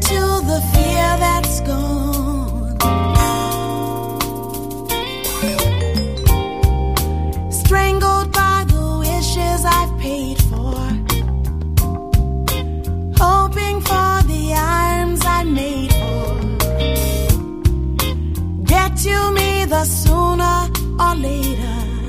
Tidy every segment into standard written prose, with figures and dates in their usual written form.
to the fear that's gone. Strangled by the wishes I've paid for, hoping for the arms I made for. Get to me the sooner or later.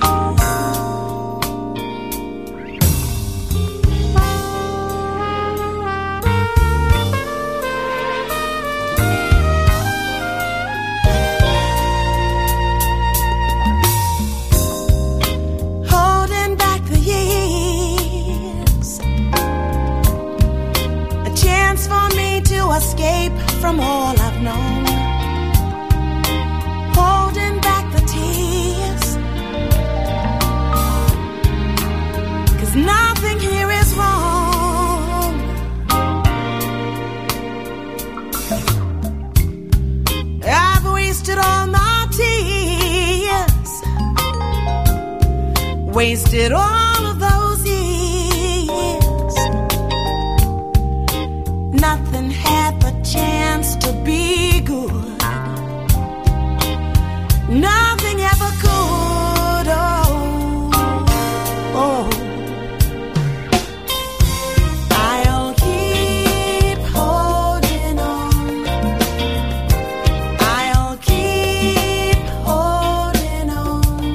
Escape from all I've known, holding back the tears, 'cause nothing here is wrong. I've wasted all my tears, wasted all of those years. Nothing had the chance to be good. Nothing ever could. Oh, oh. I'll keep holding on. I'll keep holding on.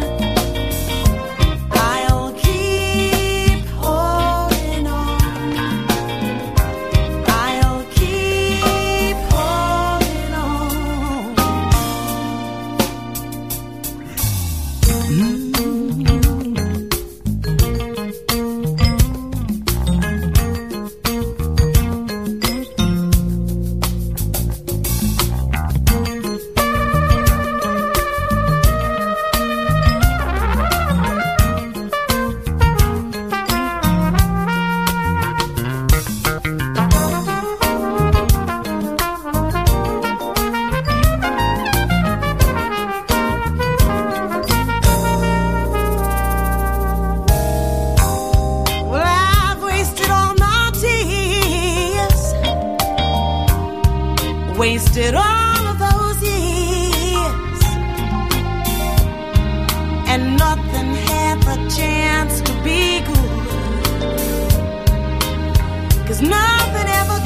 I'll keep holding on. I'll keep holding on. Well, I've wasted all my tears, wasted all of those years, and nothing had the chance to be good, 'cause nothing ever